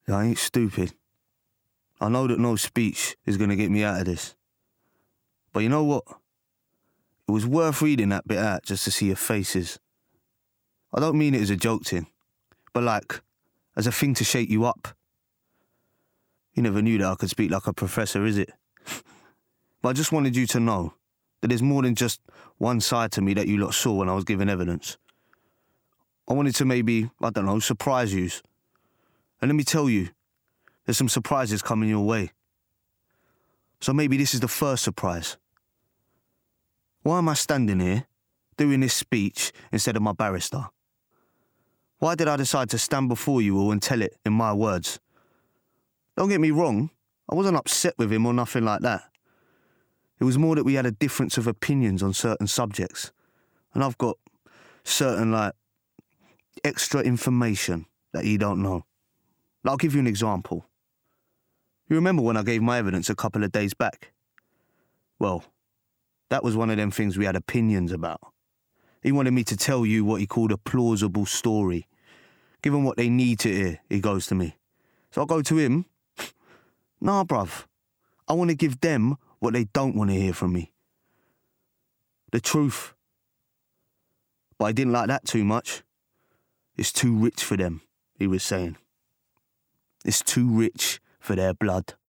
I ain't stupid. I know that no speech is going to get me out of this. But you know what? It was worth reading that bit out just to see your faces. I don't mean it as a joke thing, but like, as a thing to shake you up. You never knew that I could speak like a professor, is it? But I just wanted you to know that there's more than just one side to me that you lot saw when I was giving evidence. I wanted to maybe, I don't know, surprise yous. And let me tell you, there's some surprises coming your way. So maybe this is the first surprise. Why am I standing here, doing this speech instead of my barrister? Why did I decide to stand before you all and tell it in my words? Don't get me wrong, I wasn't upset with him or nothing like that. It was more that we had a difference of opinions on certain subjects. And I've got certain, extra information that he don't know. I'll give you an example. You remember when I gave my evidence a couple of days back? Well, that was one of them things we had opinions about. He wanted me to tell you what he called a plausible story. Give them what they need to hear, he goes to me. So I go to him. Nah, bruv. I want to give them what they don't want to hear from me. The truth. But I didn't like that too much. It's too rich for them, he was saying. It's too rich for their blood.